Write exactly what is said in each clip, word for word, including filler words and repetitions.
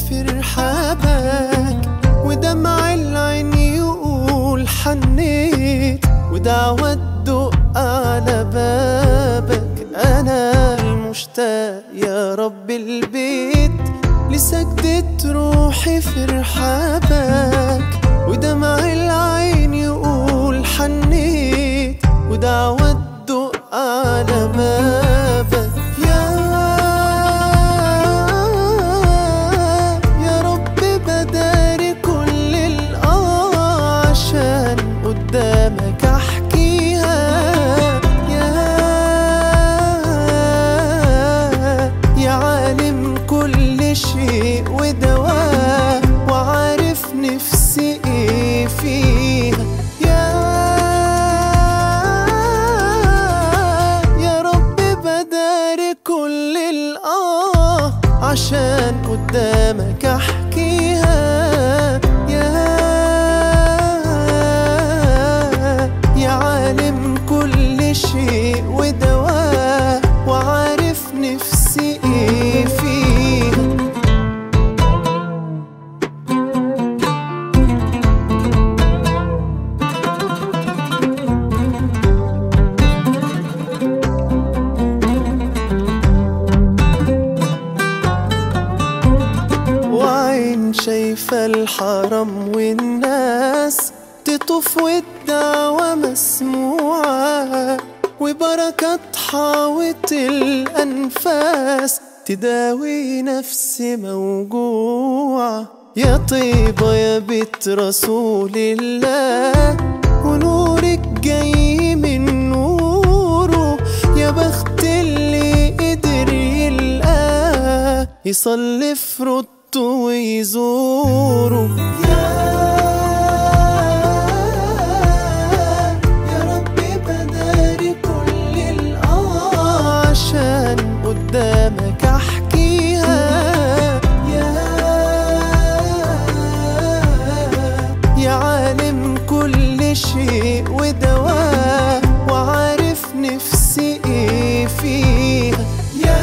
في رحابك، ودمع العين يقول حنيت، ودعوة تدق على بابك. أنا المشتاق يا رب البيت لسجدة روحي في رحابك، ودمع العين يقول حنيت، ودعوة تدق على بابك. يا يا رب بداري كل الآه عشان قدامك أحكيها. يا يا عالم كل شيء ودواه، وعارف نفسي ايه فيها. يا يا رب بداري كل الآه عشان قدامك أحكيها. يا يا عالم كل شيء ودواه، وعارف نفسي ايه فيها. وعين شايفة الحرم والناس تطوف والدعوة مسموعة، وبركة تحاوط الأنفاس تداوي نفس موجوعة. يا طيبة يا بيت رسول الله، ونورك جاي من نوره. يا بخت اللي قدر يلقاه يصلي في رده ويزوره. يا يا ربي بداري كل الآه عشان قدامك أحكيها. يا يا عالم كل شيء ودواه، وعارف نفسي ايه فيها. يا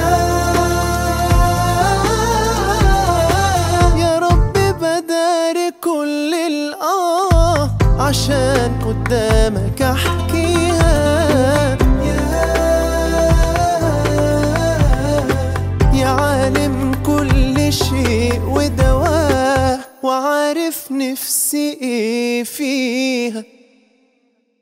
يا رب بداري كل الآه عشان قدامك أحكيها. يا يا عالم كل شيء ودواه، وعارف نفسي ايه فيها.